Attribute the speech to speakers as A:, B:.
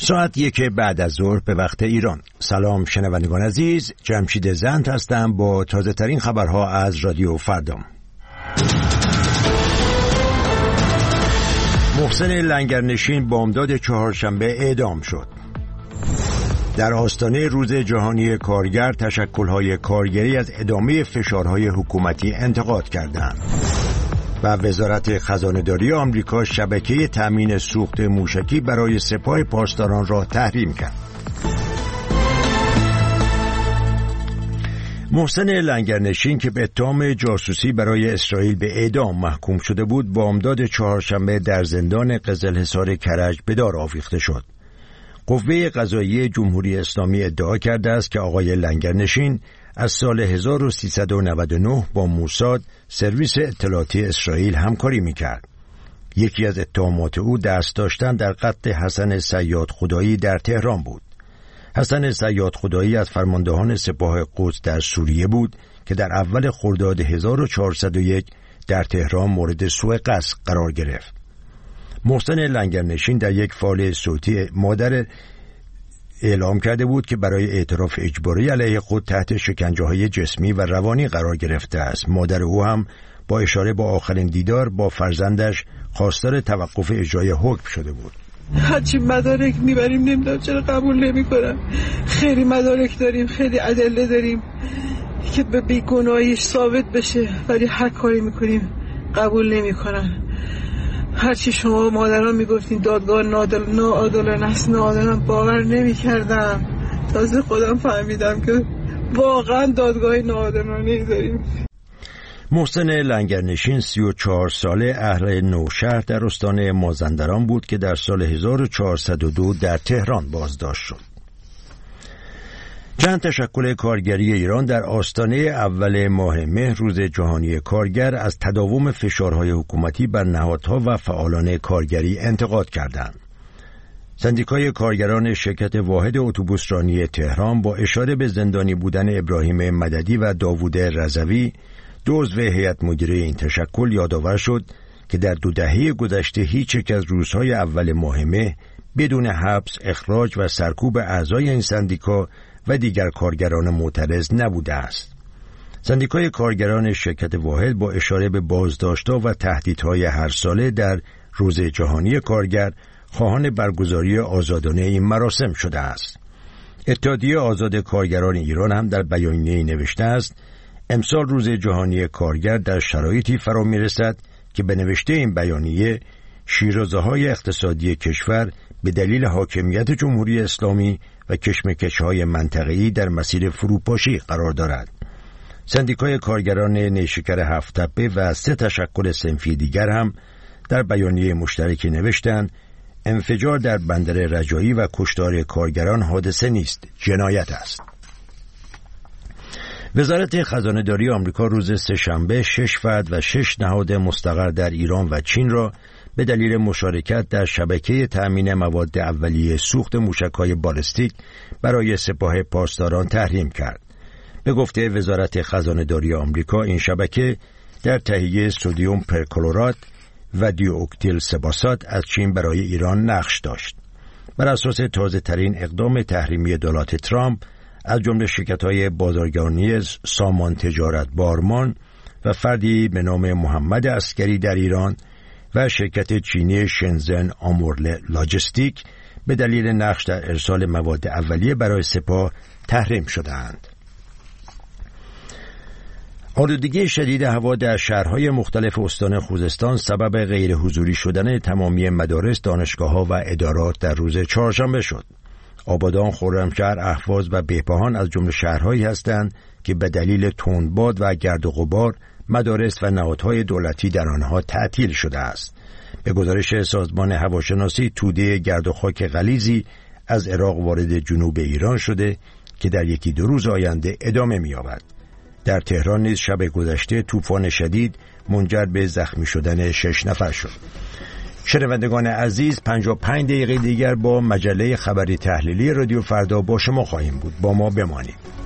A: ساعت 1 بعد از ظهر به وقت ایران. سلام شنوندگان عزیز، جمشید زند هستم با تازه ترین خبرها از رادیو فردا. محسن لنگرنشین بامداد چهارشنبه اعدام شد. در آستانه روز جهانی کارگر، تشکل‌های کارگری از ادامه فشارهای حکومتی انتقاد کردند. و وزارت خزانه‌داری آمریکا شبکه تامین سوخت موشکی برای سپاه پاسداران را تحریم کرد. محسن لنگرنشین که به اتهام جاسوسی برای اسرائیل به اعدام محکوم شده بود، بامداد چهارشنبه در زندان قزلحصار کرج به دار آویخته شد. قوه قضاییه جمهوری اسلامی ادعا کرده است که آقای لنگرنشین از سال 1399 با موساد، سرویس اطلاعاتی اسرائیل، همکاری می‌کرد. یکی از اتهامات او دست داشتن در قتل حسن صیادخدایی در تهران بود. حسن صیادخدایی از فرماندهان سپاه قدس در سوریه بود که در اول خرداد 1401 در تهران مورد سوء قصد قرار گرفت. محسن لنگرنشین در یک فایل صوتی مادر اعلام کرده بود که برای اعتراف اجباری علیه خود تحت شکنجه‌های جسمی و روانی قرار گرفته است. مادر او هم با اشاره به آخرین دیدار با فرزندش خواستار توقف اجرای حکم شده بود.
B: هرچی مدارک میبریم نمیدونم چرا قبول نمیکنن. خیلی مدارک داریم، خیلی ادله داریم که به بیگناهیش ثابت بشه، ولی هر کاری میکنیم قبول نمیکنن. هرچی شما مادران میگفتین دادگاه ناعادلانه است، ناعادلانه باور نمیکردم. تازه خودم فهمیدم که واقعا دادگاه ناعادلانه داریم.
A: محسن لنگرنشین 34 ساله اهل نوشهر در استان مازندران بود که در سال 1402 در تهران بازداشت شد. چند تشکل کارگری ایران در آستانه اول ماه مهر، روز جهانی کارگر، از تداوم فشارهای حکومتی بر نهادها و فعالان کارگری انتقاد کردند. سندیکای کارگران شرکت واحد اتوبوسرانی تهران با اشاره به زندانی بودن ابراهیم مددی و داوود رضوی، دو عضو هیئت مدیره این تشکل، یادآور شد که در 2 دهه گذشته هیچ یک از روزهای اول ماه مهر بدون حبس، اخراج و سرکوب اعضای این سندیکا و دیگر کارگران معترض نبوده است. سندیکای کارگران شرکت واحد با اشاره به بازداشت‌ها و تهدیدهای هر ساله در روز جهانی کارگر خواهان برگزاری آزادانه این مراسم شده است. اتحادیه آزاد کارگران ایران هم در بیانیه‌ای نوشته است: امسال روز جهانی کارگر در شرایطی فرا می‌رسد که به نوشته این بیانیه شیرازه‌های اقتصادی کشور به دلیل حاکمیت جمهوری اسلامی و کشمکش‌های منطقه‌ای در مسیر فروپاشی قرار دارد. سندیکای کارگران نیشکر هفت‌تپه و 3 تشکل صنفی دیگر هم در بیانیه مشترکی نوشتند: انفجار در بندر رجایی و کشتار کارگران حادثه نیست، جنایت است. وزارت خزانه‌داری آمریکا روز سه‌شنبه 6 فرد و 6 نهاد مستقر در ایران و چین را به دلیل مشارکت در شبکه تأمین مواد اولیه سوخت موشک‌های بالستیک برای سپاه پاسداران تحریم کرد. به گفته وزارت خزانه‌داری آمریکا، این شبکه در تهیه سدیم پرکلورات و دیواکتیل سباسات از چین برای ایران نقش داشت. بر اساس تازه‌ترین اقدام تحریمی دولت ترامپ، از جمله شرکت‌های بازرگانی سامان تجارت بارمان و فردی به نام محمد عسکری در ایران و شرکت چینی شنزن آمورله لاجستیک به دلیل نقش در ارسال مواد اولیه برای سپاه تحریم شدند. آلودگی شدید هوا در شهرهای مختلف استان خوزستان سبب غیر حضوری شدن تمامی مدارس، دانشگاه‌ها و ادارات در روز چهارشنبه شد. آبادان، خرمشهر، اهواز و بهبهان از جمله شهرهایی هستند که به دلیل تندباد و گرد و غبار مدارس و نهادهای دولتی در آنها تعطیل شده است. به گزارش سازمان هواشناسی، توده گرد و خاک غلیظی از عراق وارد جنوب ایران شده که در 1-2 روز آینده ادامه می‌یابد. در تهران نیز شب گذشته طوفان شدید منجر به زخمی شدن 6 نفر شد. شنوندگان عزیز، 55 دقیقه دیگر با مجله خبری تحلیلی رادیو فردا با شما خواهیم بود. با ما بمانید.